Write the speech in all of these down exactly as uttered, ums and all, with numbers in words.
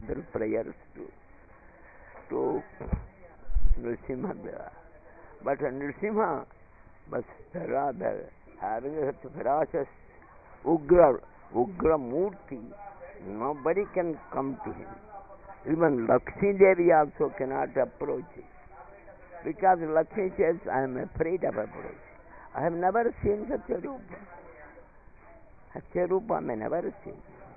their prayers to, to Nrsimha Deva. But Nrsimha was rather having such a ferocious Ugra, Ugra Murti. Nobody can come to him. Even Lakshmi Devi also cannot approach him. Because Lakshmi says, I am afraid of approach. I have never seen such a Rupa. Such a Rupa I have never seen.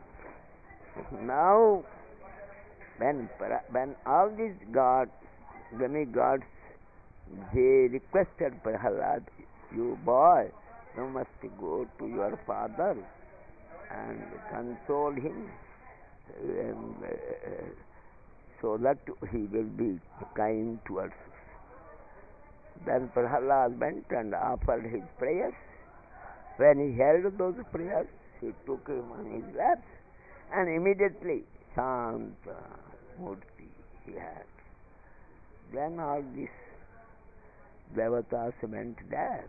Now, when, when all these gods, demigods, they requested Prahlad, you boy, you must go to your father and console him, and, uh, so that he will be kind towards us. Then Prahlad went and offered his prayers. When he heard those prayers, he took him on his lap, and immediately Shanta Murti he had. Then all these Devatas went there.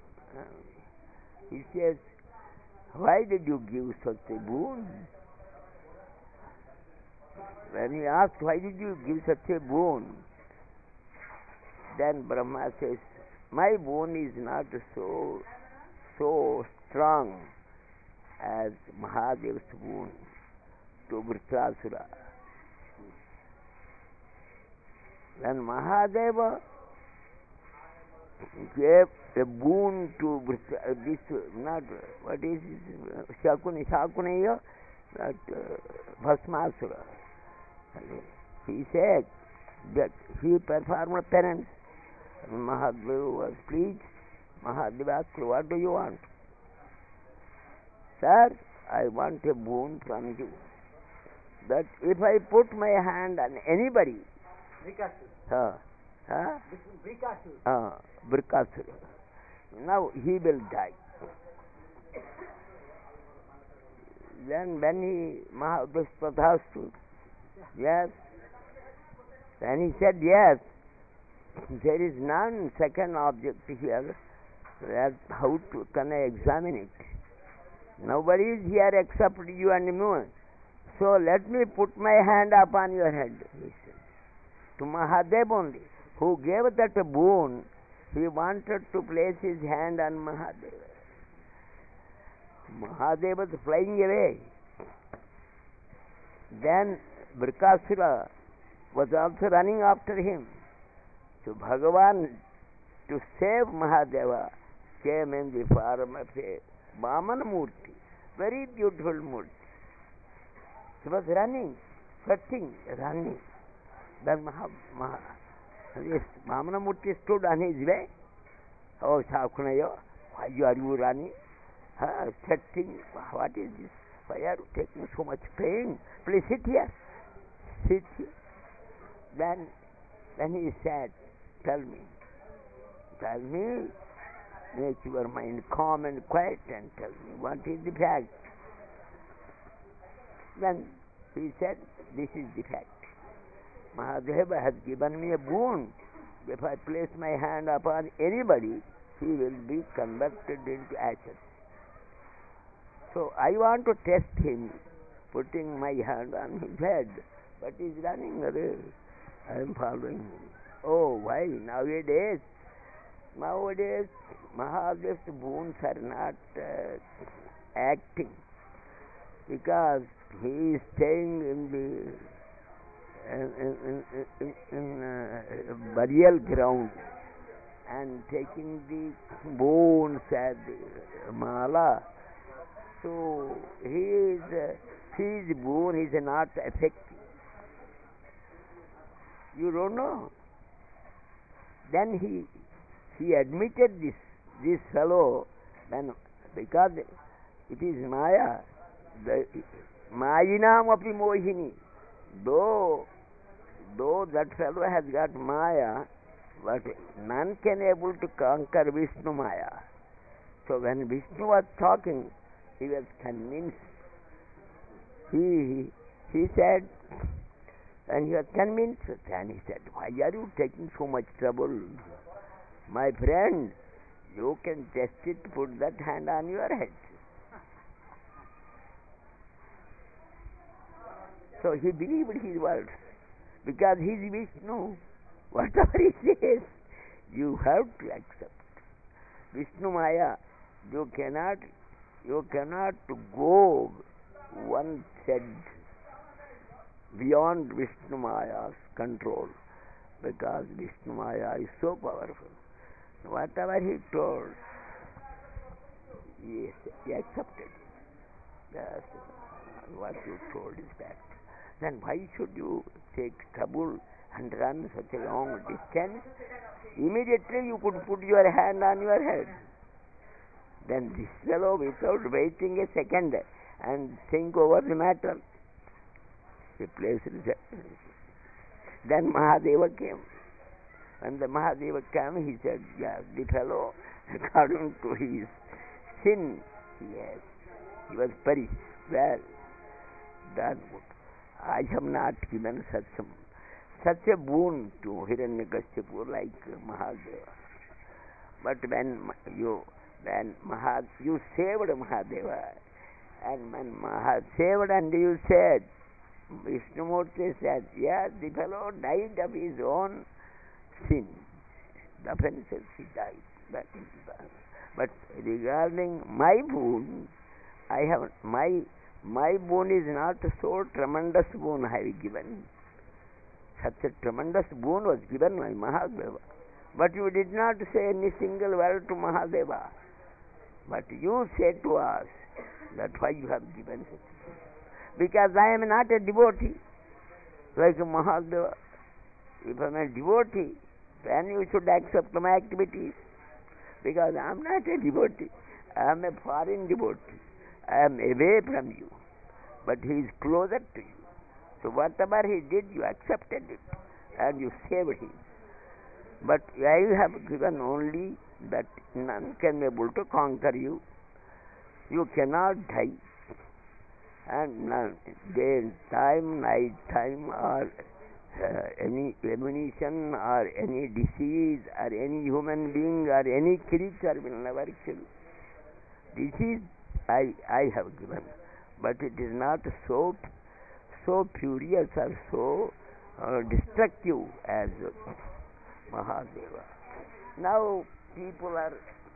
He says, why did you give such a boon? When he asked, why did you give such a boon? Then Brahma says, my boon is not so, so strong as Mahadev's boon to Vritrasura. When Mahadeva gave a boon to uh, this, not, what is this, Shakuni, Shakunaya, that uh, Bhasmasura. He said that he performed penance. Mahadeva was pleased. Mahadeva asked, what do you want? Sir, I want a boon from you. That if I put my hand on anybody, uh, huh? Uh, Brikasura. Now he will die. Then when he, Mahadeva stood, yes, then he said, yes, there is none second object here, that how to, can I examine it? Nobody is here except you and me. So let me put my hand upon your head, he said. To Mahadeva only, who gave that boon, he wanted to place his hand on Mahadeva. Mahadeva was flying away. Then Brikasura was also running after him. So Bhagavan, to save Mahadeva, came in the form of a Vamana Murti, very beautiful Murti. He was running, sweating, running. Then Maha, Maha, yes, Vamana Murti stood on his way. Oh, Shakunaya, why are you running? Uh, sweating, what is this? Why are you taking so much pain? Please sit here. Sit here. Then, then he said, tell me, tell me, make your mind calm and quiet and tell me what is the fact. Then he said, this is the fact. Mahadeva has given me a boon. If I place my hand upon anybody, he will be converted into ashes. So I want to test him, putting my hand on his head, but he is running away. I am following him. Oh, why? Nowadays, nowadays, Mahadev's boons are not uh, acting, because he is staying in the in, in, in, in uh, burial ground and taking the bones as the mala. So he is uh, his boon is not effective. You don't know. Then he he admitted this this fellow, then because it is Maya, the Mayinam api Mohini. Though though that fellow has got Maya, but none can able to conquer Vishnu Maya. So when Vishnu was talking, he was convinced. He he said, and he was convinced, and he said, why are you taking so much trouble? My friend, you can test it, put that hand on your head. So he believed his words because he is Vishnu. Whatever he says, you have to accept. Vishnu Maya, you cannot, you cannot go one said beyond Vishnu Maya's control, because Vishnu Maya is so powerful. Whatever he told, he, he accepted. Yes, what you told is that. Then why should you take trouble and run such a long distance? Immediately you could put your hand on your head. Then this fellow, without waiting a second and think over the matter, he placed it. Then Mahadeva came. When the Mahadeva came, he said, yes, the fellow, according to his sin, yes, he was perished. Well, that's good. I have not given such a, such a boon to Hiranyakashipu like Mahadeva. But when you when Mahad, you saved Mahadeva, and when Mahad saved and you said, Vishnumurti said, yes, the fellow died of his own sin. The offenses he died. But, but regarding my boon, I have my my boon is not so tremendous boon I have given. Such a tremendous boon was given by Mahadeva. But you did not say any single word to Mahadeva. But you said to us that why you have given such. Because I am not a devotee like Mahadeva. If I am a devotee, then you should accept my activities. Because I am not a devotee. I am a foreign devotee. I am away from you. But he is closer to you. So whatever he did, you accepted it. And you saved him. But I have given only that none can be able to conquer you. You cannot die. And none, day time, night time, or uh, any ammunition, or any disease, or any human being, or any creature will never kill. This is I, I have given. But it is not so so furious or so uh, destructive as Mahadeva. Now people are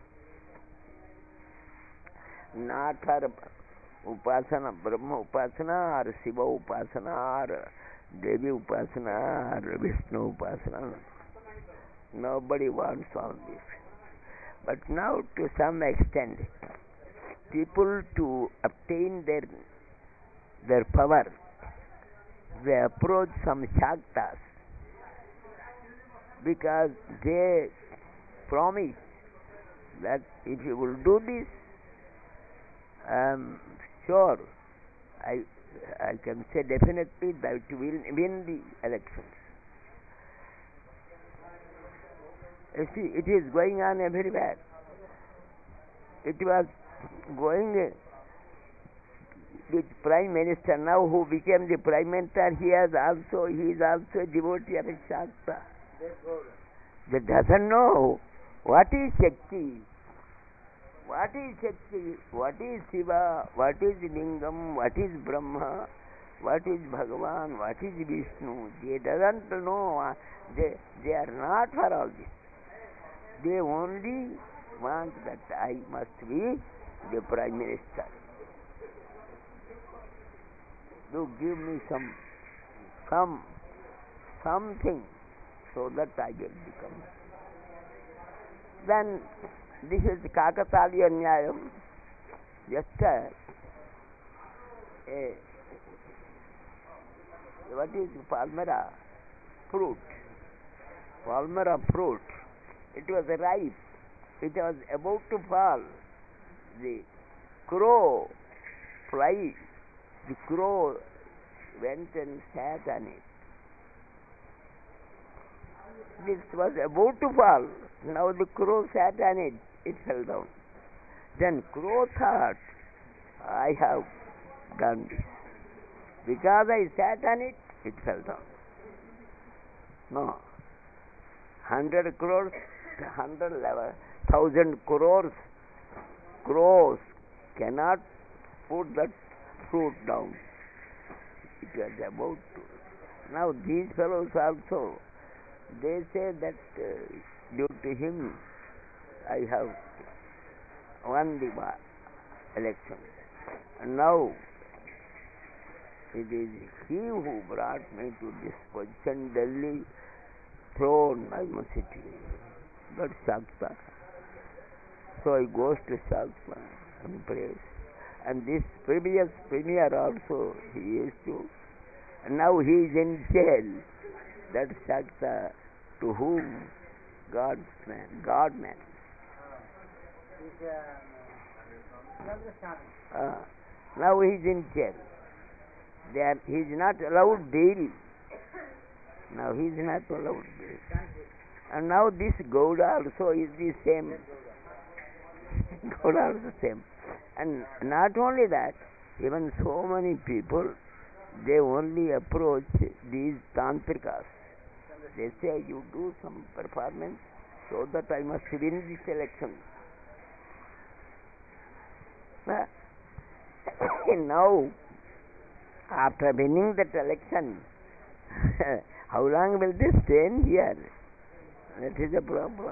not for Upasana, Brahma Upasana, or Shiva Upasana, or Devi Upasana, or Vishnu Upasana. Nobody wants all this. But now to some extent, people to obtain their their power, they approach some Shaktas because they promise that if you will do this, I am sure, I I can say definitely that you will win the elections. You see, it is going on everywhere. It was going with Prime Minister now, who became the Prime Minister. He has also he is also a devotee of a Shakta. That doesn't know what is Shakti, what is Shakti, what is Shiva, what is Lingam, what is Brahma, what is Bhagavan, what is Vishnu. They doesn't know. They they are not for all this. They only want that I must be the Prime Minister. You give me some, some, something so that I will become. Then this is the Kakataliya Nyayam. Just a, a what is palmera fruit? Palmera fruit. It was ripe. It was about to fall. The crow flies. The crow went and sat on it. This was about to fall. Now the crow sat on it. It fell down. Then crow thought, I have done this. Because I sat on it, it fell down. No. Hundred crores, hundred level, thousand crores, crows cannot put that fruit down. it was about to. Now these fellows also, they say that uh, due to him I have won the election. And now it is he who brought me to this position, Delhi throne, I must say to you. But Shakta. So he goes to Shakta and prays. And this previous premier also he used to. And now he is in jail. That Shakta to whom God's man, God man. Uh, now he is in jail. They are, he is not allowed bail. Now he is not allowed bail. And now this Gowda also is the same. Gowda also same. And not only that, even so many people, they only approach these tantrikas. They say, you do some performance so that I must win this election. Now, after winning that election, how long will they stay in here? That is a problem.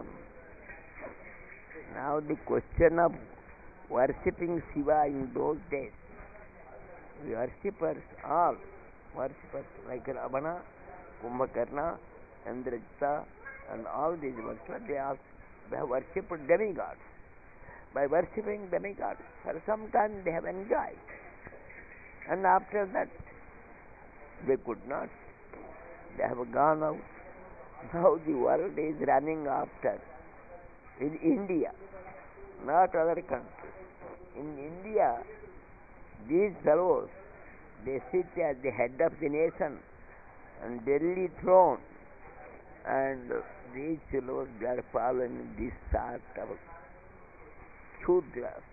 Now the question of worshipping Shiva in those days, the worshippers, all worshippers like Ravana, Kumbhakarna, Indrajita, and all these worshippers, they, are, they have worshipped demigods. By worshipping demigods, for some time they have enjoyed. And after that, they could not. They have gone out. Now the world is running after. In India, not other countries. In India, these fellows, they sit at the head of the nation and Delhi throne, and these fellows, they are following this sort of Shudras.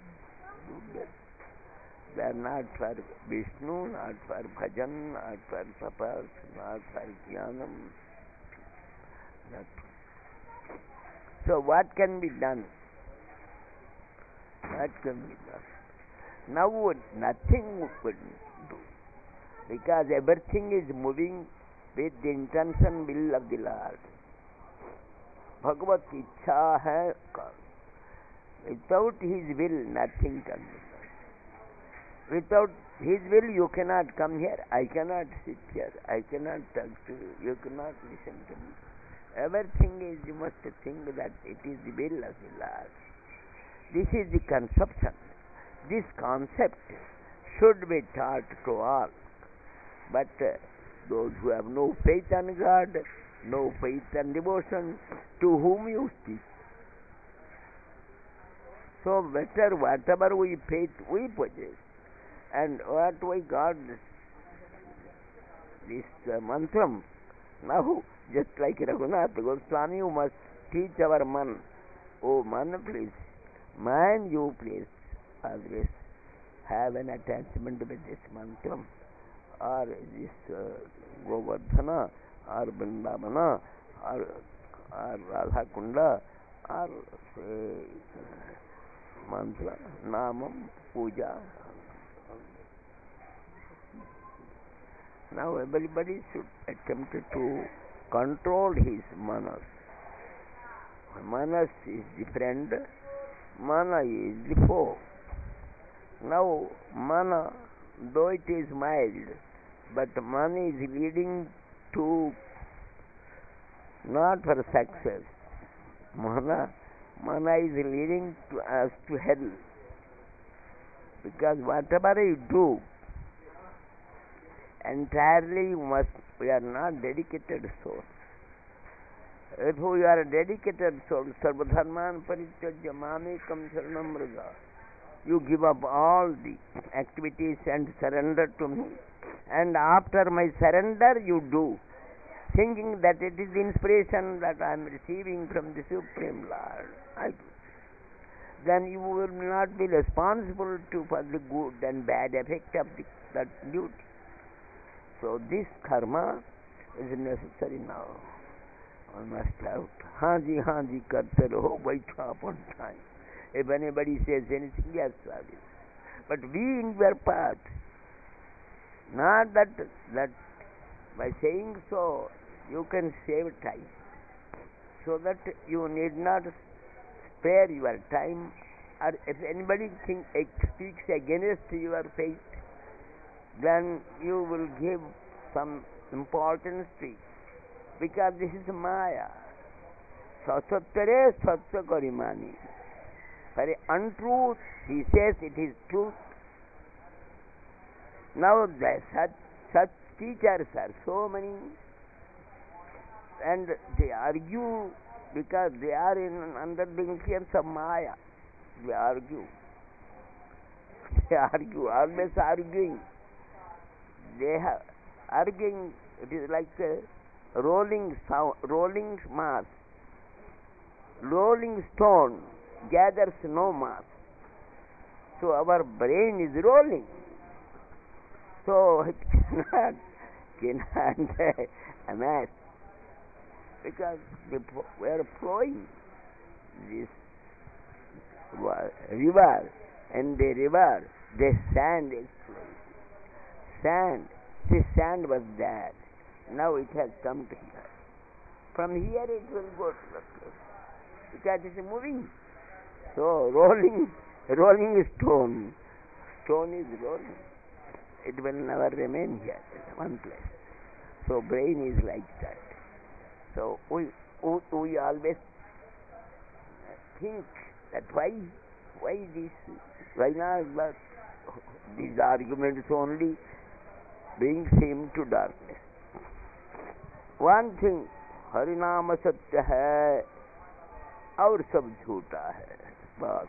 They are not for Vishnu, not for bhajan, not for tapas, not for jnanam. Not. So what can be done? What can be done? Now nothing would do, because everything is moving with the intention will of the Lord. Bhagavat Ichha hai. Without His will, nothing can be done. Without His will, you cannot come here. I cannot sit here. I cannot talk to you. You cannot listen to me. Everything is, you must think that it is the will of the Lord. This is the conception. This concept should be taught to all. But uh, those who have no faith on God, no faith and devotion, to whom you speak? So better whatever we faith we possess, and what we got this, this uh, mantram. Now, just like Raghunath Goswami, you must teach our man. Oh man, please, mind you please, always have an attachment with this mantram, or this uh, Govardhana, or Vrindavana, or, or Radha Kunda, or say, mantra, namam, puja. Now everybody should attempt to control his manas. Manas is the friend, mana is the foe. Now mana, though it is mild, but mana is leading to not for success. Mana, mana is leading to us to hell. Because whatever you do, entirely you must, we are not dedicated souls. If we are a dedicated soul, sarvadharman parityajya mamekam sharanam vraja, you give up all the activities and surrender to me. And after my surrender, you do, thinking that it is the inspiration that I am receiving from the Supreme Lord. I do. Then you will not be responsible to for the good and bad effect of the, that duty. So this karma is necessary now. One must have Haji Haji karte raho, baitha upon time. If anybody says anything, yes, service. But we in your path, Not that that by saying so you can save time, so that you need not spare your time, or if anybody think, speaks against your faith, then you will give some importance to it, because this is Maya. Sasattare satya karimani. For untruth, he says it is truth. Now the such, such teachers are so many, and they argue because they are in under the influence of Maya. They argue. They argue, always arguing. They have arguing. It is like a rolling sound, rolling mass. Rolling stone gathers no mass. So our brain is rolling. So it cannot, cannot amass, because we are flowing this river, and the river, the sand is flowing. Sand, the sand was there. Now it has come to here. From here it will go to the place, because it is moving. So rolling, rolling stone, stone is rolling. It will never remain here in one place. So brain is like that. So we we, we always think that why why this why not but these arguments only brings him to darkness. One thing, हरिनाम सत्य है और सब झूठा है. बस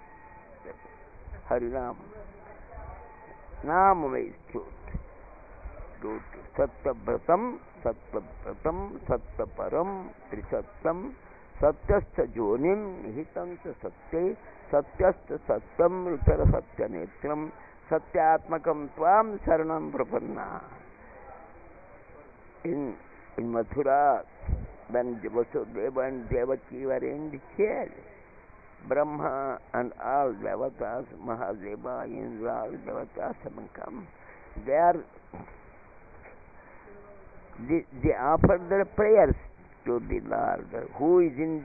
हरिनाम नाम में झूठ. झूठ सत्यव्रतम सत्यव्रतम सत्यपरम त्रिसत्यम सत्यस्थ जोनिम निहितं च सत्ये सत्यस्थ सत्यम उतर सत्य नेत्रम सत्यात्मकम त्वाम शरणं प्रपन्ना. In in Mathura, when Vasudeva and Devaki were in the chair, Brahma and all Devatas, Mahadeva, Indra, all Devatas have come. They are they, they offer their prayers to the Lord, who is in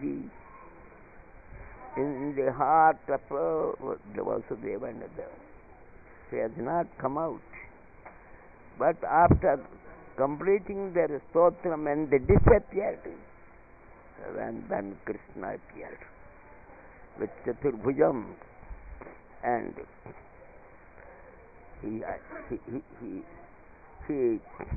the in the heart of uh, the Vasudeva and Devaki. He has not come out. But after completing their stotram, and they disappeared when, when Krishna appeared with Chaturbhujam, and he he he he he,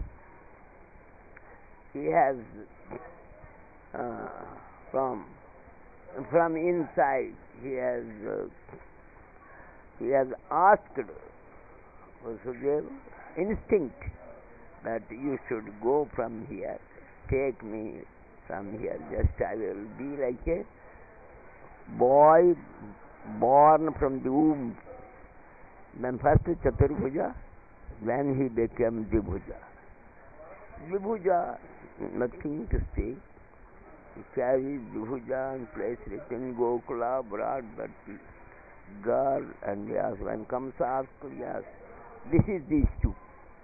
he has uh, from from inside he has uh, he has asked Vasudeva, instinct, that you should go from here, take me from here, just I will be like a boy born from the womb. Then first Chaturbhuja, then he became Dvibhuja. Dvibhuja, nothing to say. He carries Dvibhuja and placed it in Gokula, brought that girl, and yes, when comes asked, yes, this is the issue.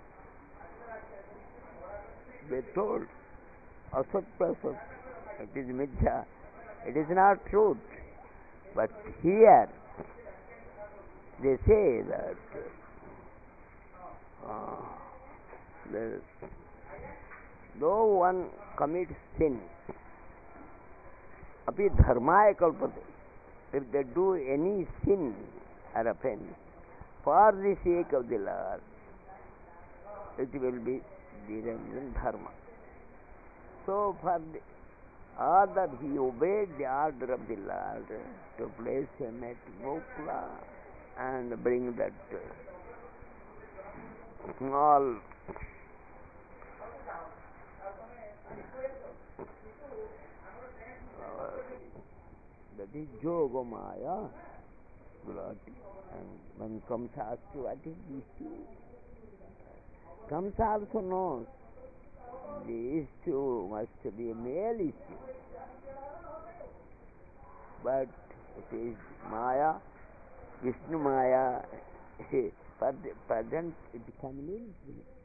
They told, asat prasat, it is mithya, it is not truth. But here, they say that uh, the, though one commits sin, api dharmaya kalpate, if they do any sin or offense, for the sake of the Lord, it will be Niranjan Dharma. So for the order, he obeyed the order of the Lord to place him at Gokula and bring that small uh, that is Yogamaya. And when comes asked to what is the issue, comes also knows the issue must be a male issue, but it is Maya, Vishnu Maya. For the present it can mean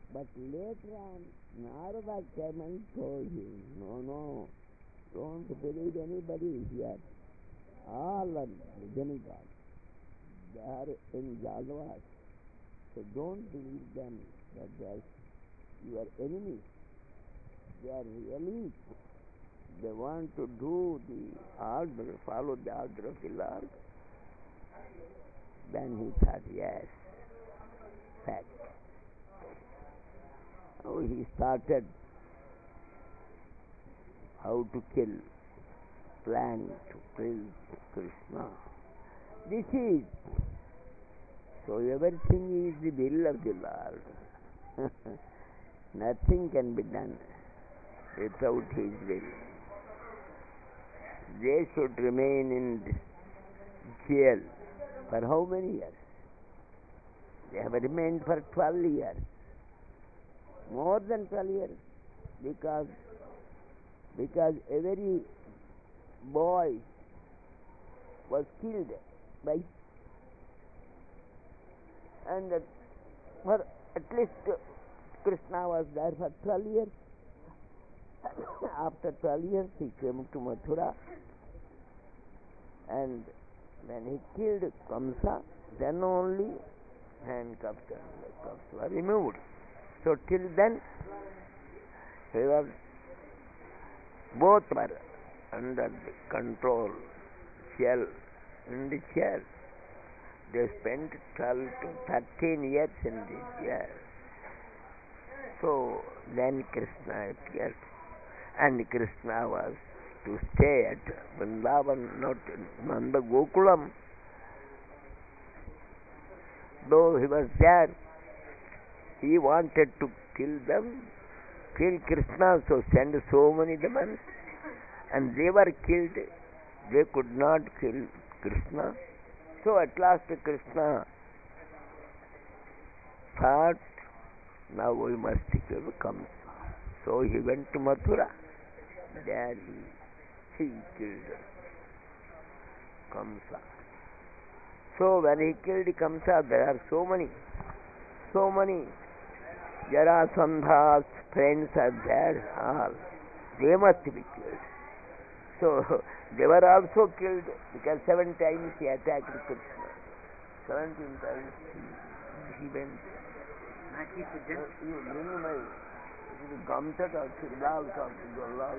But later on, Narada came and told him, no, no, don't believe anybody here. All are demigods. They are in Jadavas. So don't believe them that they are your enemies. They are really, they want to do the order, follow the order of the Lord. Then he thought, yes, fact. So he started how to kill, plan to kill Krishna. This is, so everything is the will of the Lord. Nothing can be done without His will. They should remain in jail for how many years? They have remained for twelve years. More than twelve years. Because, because every boy was killed by, and for at least Krishna was there for twelve years. After twelve years he came to Mathura, and when he killed Kamsa, then only handcuffs and cuffs were removed. So till then he was, both were under the control, shell, in the chair. They spent twelve to thirteen years in this chair. So then Krishna appeared, and Krishna was to stay at Vrindavan, not in Nanda Gokulam. Though he was there, he wanted to kill them, kill Krishna, so send so many demons, and they were killed. They could not kill Krishna. So at last Krishna thought, now we must kill Kamsa. So he went to Mathura. There he, he killed Kamsa. So when he killed Kamsa, there are so many, so many Jarasandha's friends are there, all. They must be killed. So they were also killed because seven times he attacked Krishna. Seventeen times he, he went. You bring my Gamtat or Lal Lal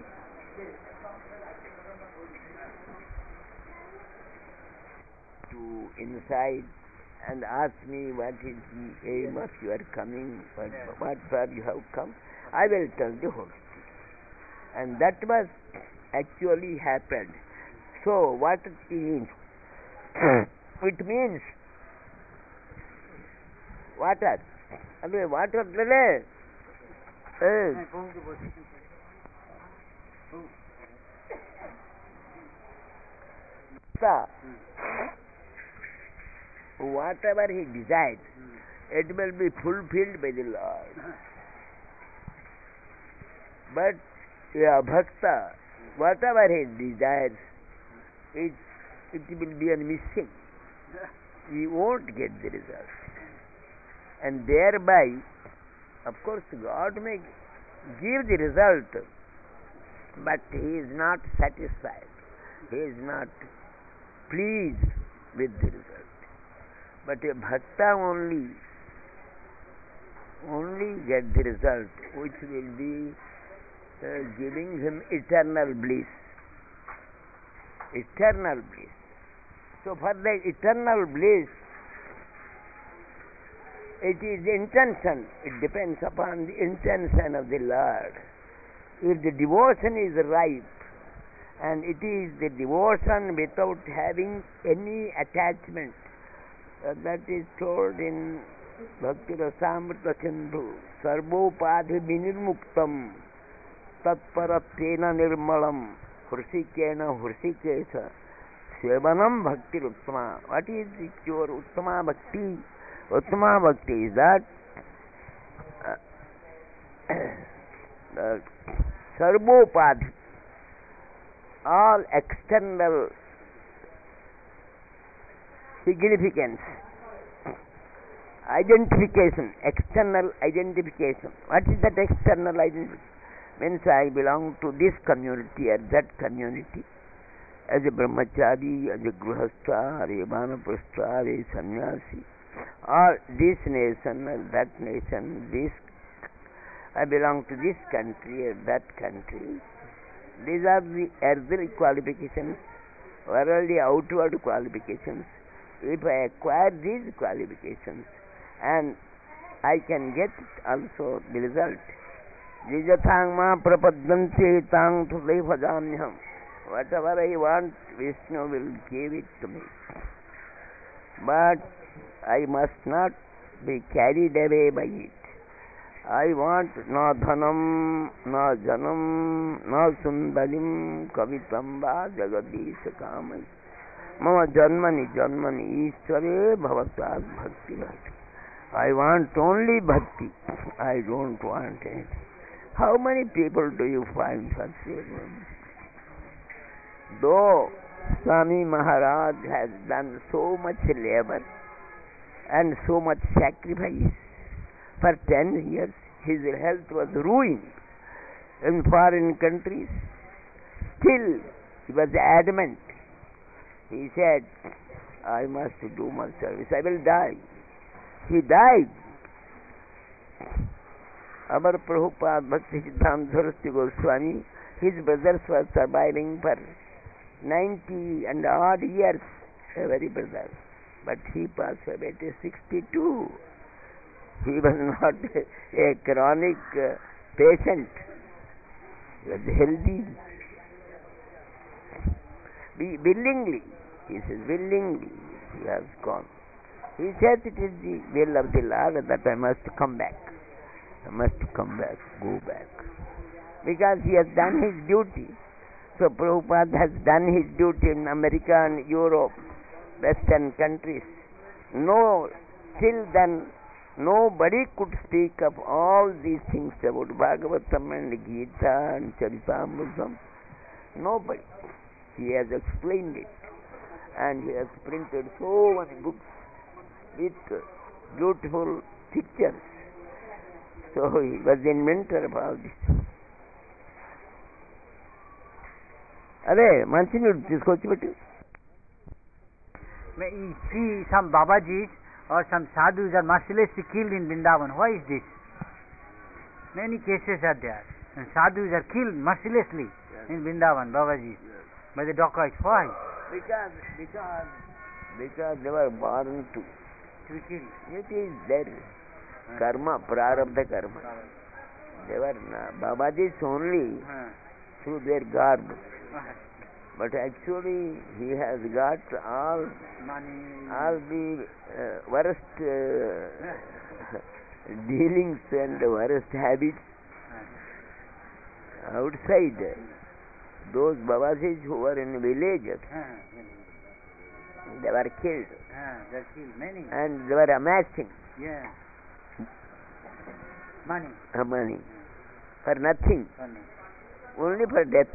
to inside and ask me what is the aim of your coming, what, what for you have come. I will tell the whole story. And that was actually happened. So what it means? It means water. I mean water is whatever he decides, it will be fulfilled by the Lord. But yeah, bhakta, whatever he desires, it, it will be a missing. He won't get the result. And thereby, of course, God may give the result, but He is not satisfied. He is not pleased with the result. But a bhakta only, only get the result, which will be uh, giving him eternal bliss. Eternal bliss. So for the eternal bliss, it is intention. It depends upon the intention of the Lord. If the devotion is ripe, and it is the devotion without having any attachment, uh, that is told in Bhakti Rasamrita Sindhu, Sarvopadhi Vinirmuktam Tatparatena Nirmalam Hrusikena Hrusikesa Sevanam Bhakti Uttama. What is the pure Uttama Bhakti? Uttama Bhakti is that uh, the Sarvopadhi, all external significance identification, external identification. What is that external identification? Means I belong to this community or that community. As a brahmachari, as a grihastha, or a vanaprastha, or a sannyasi, or this nation or that nation, this I belong to this country or that country. These are the earthly qualifications, worldly outward qualifications. If I acquire these qualifications, and I can get also the result. Jijathang ma prapadyante tang tulai bhajamyam. Whatever I want, Vishnu will give it to me. But I must not be carried away by it. I want na dhanam, na janam, na sundarim, kavitam va jagadisha kamai. Mama janmani janmani ishvare bhavatad bhakti bhakti. I want only bhakti. I don't want anything. How many people do you find such a one? Though Swami Maharaj has done so much labor and so much sacrifice, for ten years his health was ruined in foreign countries. Still he was adamant. He said, I must do my service. I will die. He died. Our Prabhupada Bhakti Siddhanta Saraswati Goswami, his brothers were surviving for ninety and odd years, every brother. But he passed away at sixty-two. He was not a, a chronic uh, patient. He was healthy. Be willingly, he says, willingly he has gone. He said it is the will of the Lord that I must come back. I must come back, go back. Because he has done his duty. So Prabhupada has done his duty in America and Europe, Western countries. No, till then, nobody could speak of all these things about Bhagavatam and Gita and Charitamrita. Nobody. He has explained it. And he has printed so many books with beautiful pictures. So he was the inventor of all this. అదే మంచినీళ్ళు తీసుకొచ్చి పెట్టి. You see some Babajis or some sadhus are mercilessly killed in Vrindavan. Why is this? Many cases are there. And sadhus are killed mercilessly yes. in Vrindavan, Babajis, yes. by the dacoits. Why? Because, because, because they were born to. To be killed. It is their huh. karma, prarabdha karma. They were uh, Babajis only huh. through their garb. But actually he has got all money, all the uh, worst uh, dealings and worst habits outside. Those Babajis who were in villages, they were killed. They were killed, many. And they were amassing yeah. money. Uh, money for nothing, money. only for death.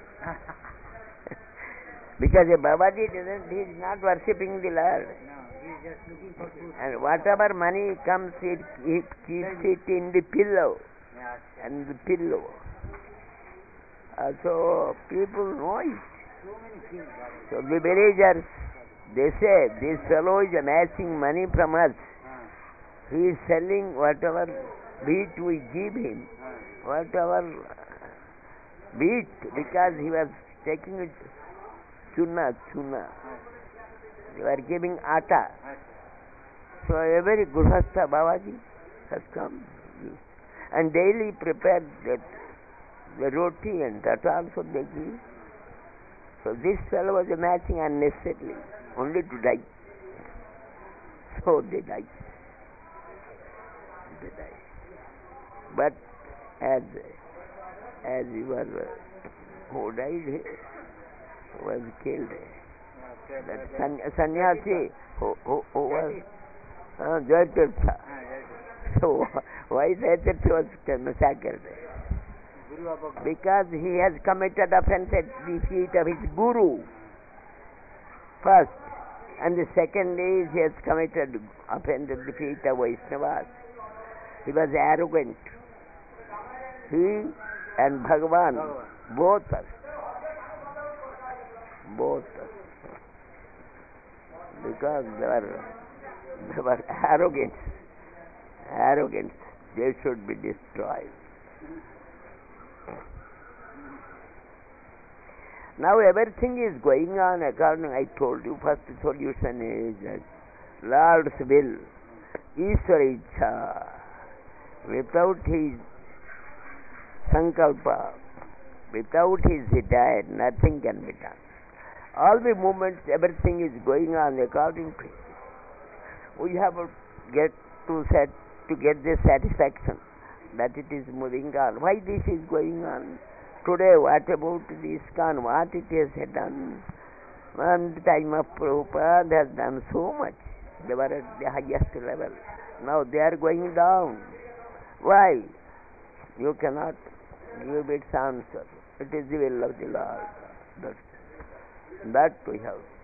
Because a Babaji doesn't, he is not worshipping the Lord. No, he is just looking for food. And whatever money comes, it, he keeps it in the pillow. Yes. And the pillow. Uh, so people know it. So many things. So the villagers, they say, this fellow is amassing money from us. Uh. He is selling whatever wheat we give him. Uh. Whatever wheat, because he was taking it chuna, chuna. They were giving atta. So every Grihastha Babaji has come and daily prepared that the roti and that also they give. So this fellow was amassing unnecessarily, only to die. So they died. They died. But as as you were uh, who died was killed. That san, sannyasi who, who, who was uh, Jaitirtha. So why Jaitirtha was massacred? Because he has committed offense at the feet of his guru first, And the second is he has committed, offended the feet of Vaishnavas. He was arrogant. He and Bhagavan, both us. Both us. Because they were, they were arrogant. Arrogant. They should be destroyed. Now everything is going on according, I told you, first solution is that Lord's will, Ishvara Ichha. Without his sankalpa, without his hidayat, nothing can be done. All the movements, everything is going on according to it. We have to get to set to get the satisfaction that it is moving on. Why this is going on? Today, what about the ISKCON? What it has done? One time of Prabhupada has done so much. They were at the highest level. Now they are going down. Why? You cannot give its answer. It is the will of the Lord. That, that we have.